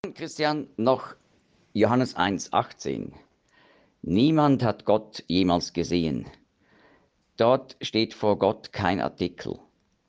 Christian, noch Johannes 1,18. Niemand hat Gott jemals gesehen. Dort steht vor Gott kein Artikel.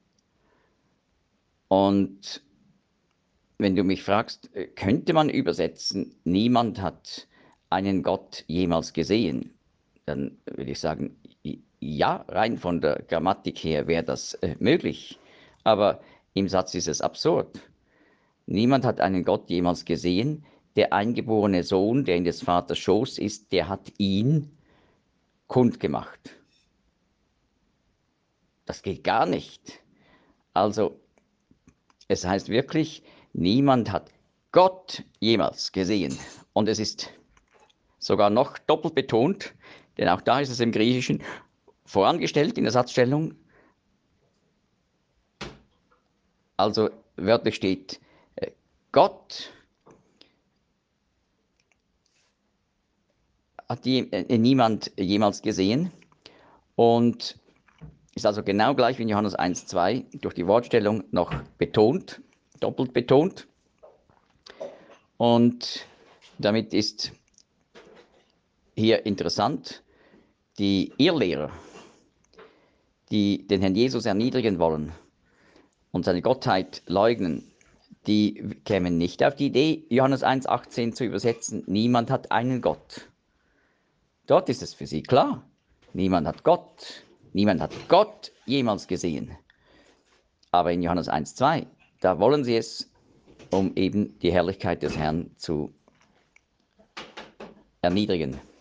Und wenn du mich fragst, könnte man übersetzen, niemand hat einen Gott jemals gesehen, dann würde ich sagen, ja, rein von der Grammatik her wäre das möglich. Aber im Satz ist es absurd. Niemand hat einen Gott jemals gesehen. Der eingeborene Sohn, der in des Vaters Schoß ist, der hat ihn kundgemacht. Das geht gar nicht. Also, es heißt wirklich, niemand hat Gott jemals gesehen. Und es ist sogar noch doppelt betont, denn auch da ist es im Griechischen vorangestellt in der Satzstellung. Also wörtlich steht, Gott hat niemand jemals gesehen und ist also genau gleich wie in Johannes 1,2 durch die Wortstellung noch betont, doppelt betont. Und damit ist hier interessant, die Irrlehrer, die den Herrn Jesus erniedrigen wollen und seine Gottheit leugnen, die kämen nicht auf die Idee, Johannes 1,18 zu übersetzen, niemand hat einen Gott. Dort ist es für sie klar, niemand hat Gott jemals gesehen. Aber in Johannes 1,2, da wollen sie es, um eben die Herrlichkeit des Herrn zu erniedrigen.